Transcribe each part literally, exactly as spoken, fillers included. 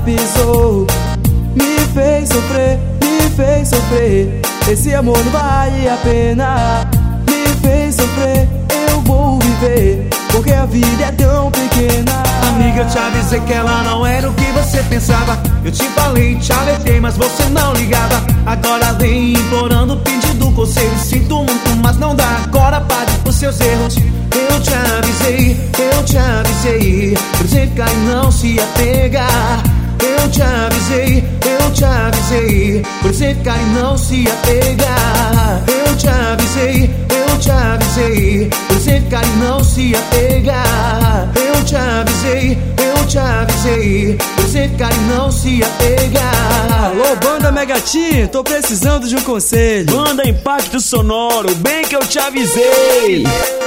pisou, me fez sofrer, me fez sofrer. Esse amor não vale a pena. Me fez sofrer, eu vou viver, porque a vida é tão pequena. Amiga, eu te avisei que ela não era o que você pensava. Eu te falei, te alertei, mas você não ligava. Agora vem implorando, pedindo conselho. Sinto muito, mas não dá. Agora pague por seus erros. Eu te avisei, eu te avisei, pra você ficar e não se apegar. Eu te avisei, eu te avisei, pra você ficar e não se apegar. Eu te avisei, eu te avisei, pra você ficar e não se apegar. Eu te avisei, eu te avisei, pra você ficar e não se apegar. Alô, banda Megatim, tô precisando de um conselho. Banda Impacto Sonoro, bem que eu te avisei.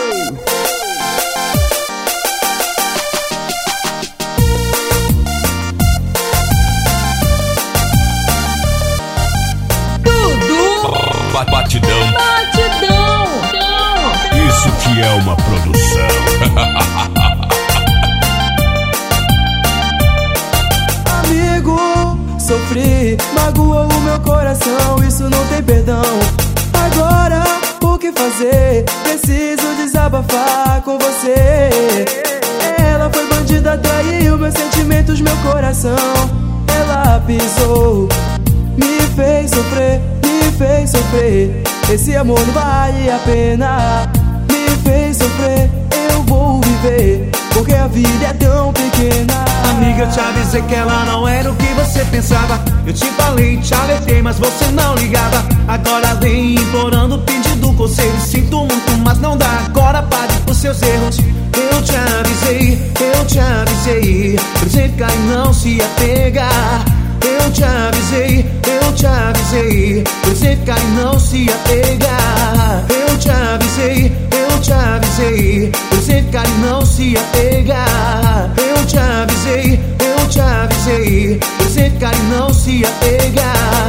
Batidão. Batidão. Isso que é uma produção. Amigo, sofri, magoou o meu coração, isso não tem perdão. Agora, o que fazer? Preciso desabafar com você. Ela foi bandida, traiu meus sentimentos, meu coração. Ela pisou, me fez sofrer, me fez sofrer. Esse amor não vale a pena. Me fez sofrer, eu vou viver, porque a vida é tão pequena. Amiga, eu te avisei que ela não era o que você pensava. Eu te falei, te alertei, mas você não ligava. Agora vem implorando, pedindo conselho. Sinto muito, mas não dá. Agora pague por seus erros. Eu te avisei, eu te avisei, pra você ficar e não se apegar. Eu te avisei, eu te avisei, pra você ficar e não se apegar. Eu te avisei, eu te avisei, pra você ficar e não se apegar. Eu te avisei, eu te avisei, pra você ficar e não se apegar.